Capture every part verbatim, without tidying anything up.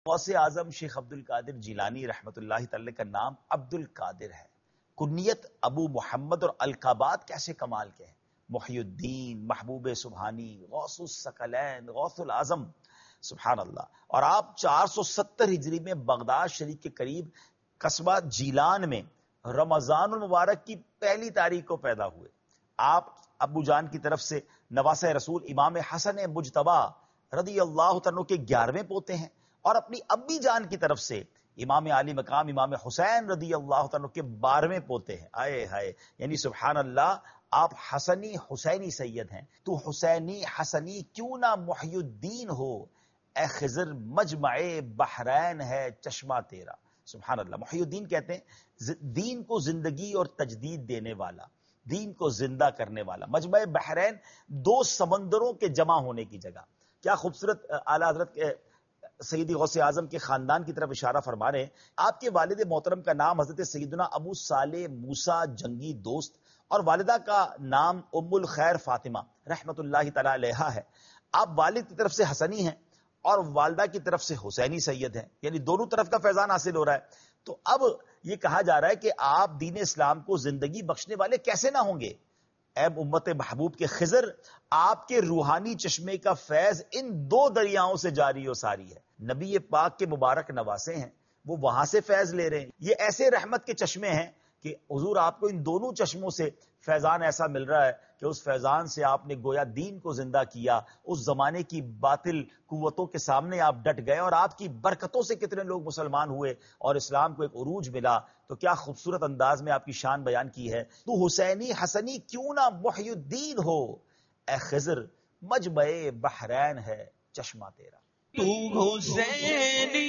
غوث اعظم شیخ عبد القادر جیلانی رحمۃ اللہ تعالی کا نام عبد القادر ہے، کنیت ابو محمد، اور القابات کیسے کمال کے ہیں، محی الدین، محبوب سبحانی، غوث الثقلین، غوث العظم، سبحان اللہ۔ اور آپ چار سو ستر ہجری میں بغداد شریف کے قریب قصبہ جیلان میں رمضان المبارک کی پہلی تاریخ کو پیدا ہوئے۔ آپ ابو جان کی طرف سے نواسہ رسول امام حسن مجتبی رضی اللہ عنہ کے گیارہویں پوتے ہیں، اور اپنی ابی جان کی طرف سے امام علی مقام امام حسین رضی اللہ عنہ کے بارہویں پوتے ہیں۔ آئے ہائے، یعنی سبحان اللہ، آپ حسنی حسینی سید ہیں۔ تو حسینی حسنی کیوں نہ محی الدین ہو، اے خضر مجمع بحرین ہے چشمہ تیرا۔ سبحان اللہ، محی الدین کہتے ہیں دین کو زندگی اور تجدید دینے والا، دین کو زندہ کرنے والا۔ مجمع بحرین دو سمندروں کے جمع ہونے کی جگہ۔ کیا خوبصورت اعلیٰ حضرت کے سیدی غوث اعظم کے خاندان کی طرف اشارہ فرما رہے ہیں۔ آپ کے والد محترم کا نام حضرت سیدنا ابو صالح موسیٰ جنگی دوست، اور والدہ کا نام ام الخیر فاطمہ رحمت اللہ تعالی علیہا ہے۔ آپ والد کی طرف سے حسنی ہیں اور والدہ کی طرف سے حسینی سید ہیں، یعنی دونوں طرف کا فیضان حاصل ہو رہا ہے۔ تو اب یہ کہا جا رہا ہے کہ آپ دین اسلام کو زندگی بخشنے والے کیسے نہ ہوں گے؟ اے امت محبوب کے خضر، آپ کے روحانی چشمے کا فیض ان دو دریاؤں سے جاری و ساری ہے۔ نبی پاک کے مبارک نواسے ہیں، وہ وہاں سے فیض لے رہے ہیں۔ یہ ایسے رحمت کے چشمے ہیں کہ حضور آپ کو ان دونوں چشموں سے فیضان ایسا مل رہا ہے کہ اس فیضان سے آپ نے گویا دین کو زندہ کیا، اس زمانے کی باطل قوتوں کے سامنے آپ ڈٹ گئے، اور آپ کی برکتوں سے کتنے لوگ مسلمان ہوئے اور اسلام کو ایک عروج ملا۔ تو کیا خوبصورت انداز میں آپ کی شان بیان کی ہے۔ تو حسینی حسنی کیوں نہ محی الدین ہو، اے خضر مجمع بحرین ہے چشمہ تیرا۔ تو حسینی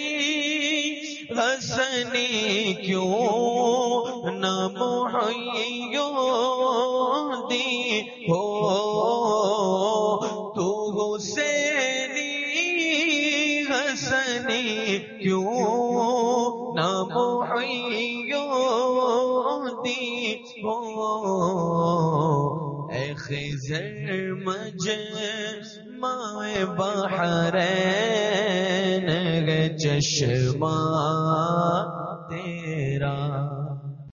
حسنی کیوں نہ محی الدین ہو، تو حسینی حسنی کیوں نہ محی الدین ہو، اے خضر مجمع بحرین ہے چشمہ تیرا۔